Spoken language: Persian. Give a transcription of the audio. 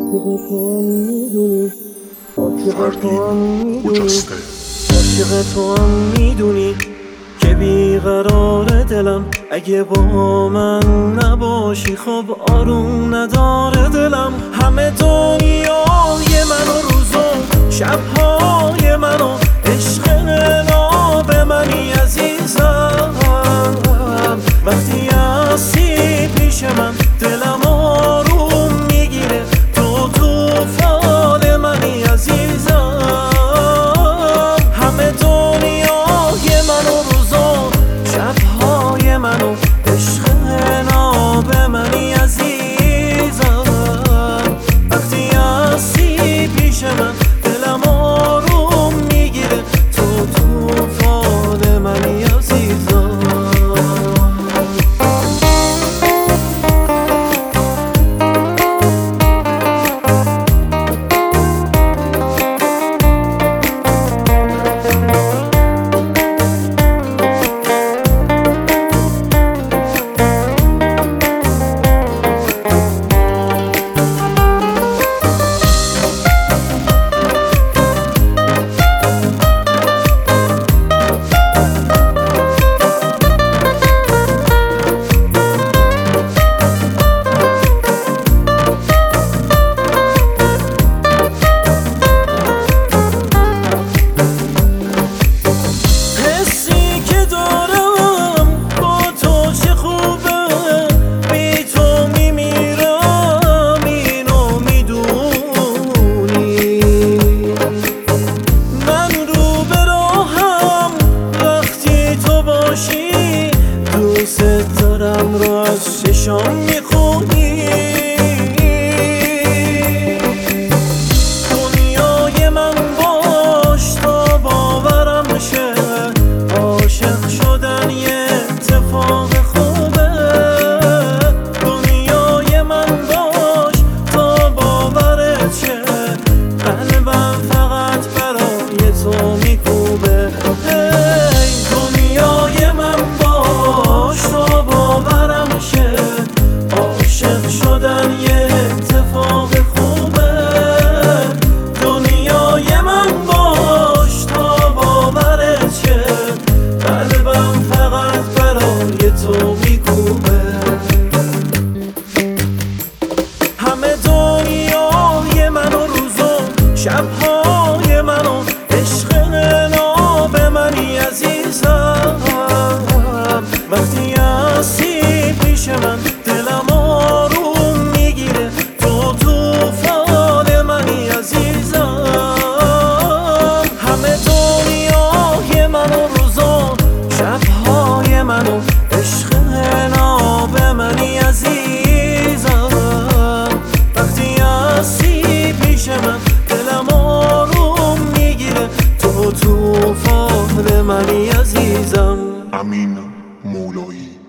عاشق تو هم میدونی، عاشق تو هم میدونی، عاشق تو هم میدونی که بیقرار دلم. اگه با من نباشی خب آروم نداره دلم. همه دنیای منو روزو شبهای منو عشق ناب منی عزیزم. وقتی هستی پیش من دلم آروم میگیره، تو طوفان منی عزیزم. همه دنیای منو روزا شبهای منو عشق ناب منی عزیزم. وقتی هستی پیش من دلم آروم میگیره، تو طوفان منی عزیزم. دوست دارم رو از چشام میخونی. دنیای من باش تا باورم شه، عاشق شدن یه اتفاق خوبه. دنیای من باش تا باورت شه، قلبم فقط برای تو میکوبه. دنیای من باش تا باورم شه، عاشق شدن یه اتفاق خوبه. دنیای من باش تا باورت شه، قلبم فقط برای تو میکوبه. همه دنیای منو روزو شبهای منو عشق ناب منی عزیزم. وقتی هستی پیش من دلم آروم میگیره، تو طوفان منی عزیزم. همه دنیای منو روزا شبهای منو عشق ناب منی عزیزم. وقتی هستی پیش من دلم آروم میگیره، تو طوفان منی عزیزم. امین مولایی.